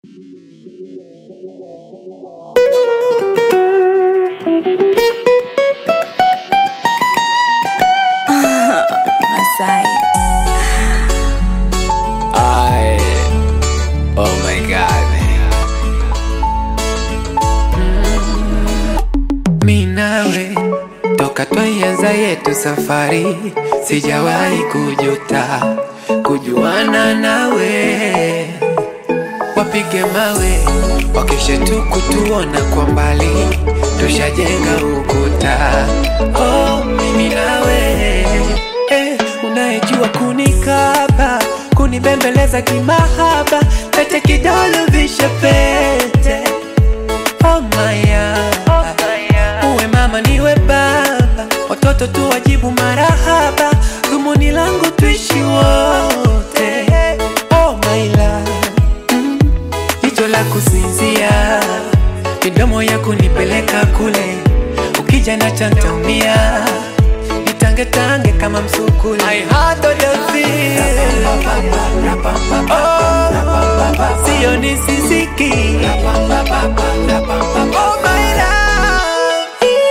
Masai. Oh my God. Mimi nawe toka tuanza yetu safari, sijawahi kujuta kujuana nawe. Wapige mawe wakisha tu kutuona kwa mbali, tushajenga ukuta. Oh, mimi nawe unayejua kunikaba, kunibembeleza kimahaba, pete kidole vishe pete. Oh my God. Uwe mama niwe baba, watoto tu wajibu marahaba, dhumuni langu tuishi wote. Oh my love, jicho la kusinzia, midomo ya kunipeleka kule, ukija na chantaumia, nitange kama msukule. I heart of the feel, oh, siyo nisisiki. Oh my love,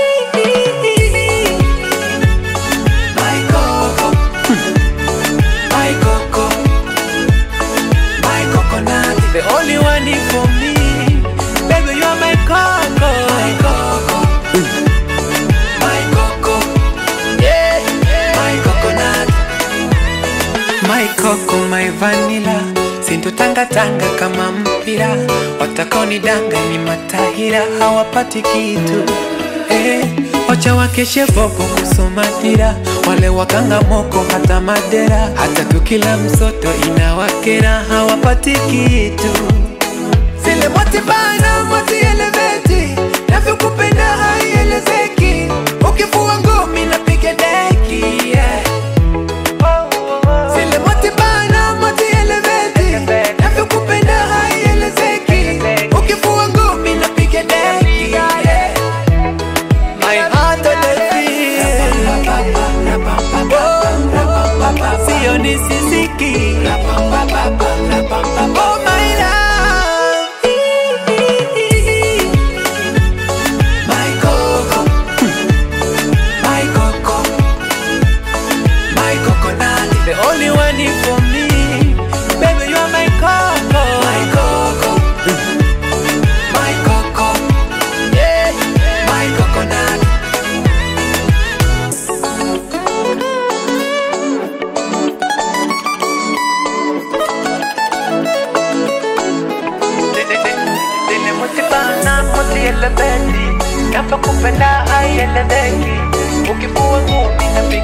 my coco, my coco, my coconut, the only one for me. Baby, you are my coco, my coco, my coco, yeah, my coconut, my coco, my vanilla. Sinto tanga kama mpira, watakoni danga ni matahira, hawapati kitu. Wacha wakeshe bobo kusoma dira, wale wakanga moko hata madera, hata tukila msoto inawakera, hawapati kitu. Zile mote bana mote eleveti, navyo kupenda haielezeki, ukifua ngumi na pige deki, yeah. Zile mote bana mote eleveti, navyo kupenda haielezeki, ukifua ngumi na pige deki, yeah. My heart on the field, oh, siyo nisisiki. Oh my love, my coco, my coco, my coconut, the only one for me. Baby, you are my coco, my coco, my coco, yeah, my coconut. Dile mutibana mutielebeti, napa kupenda haieleweki, ukifua ngumi na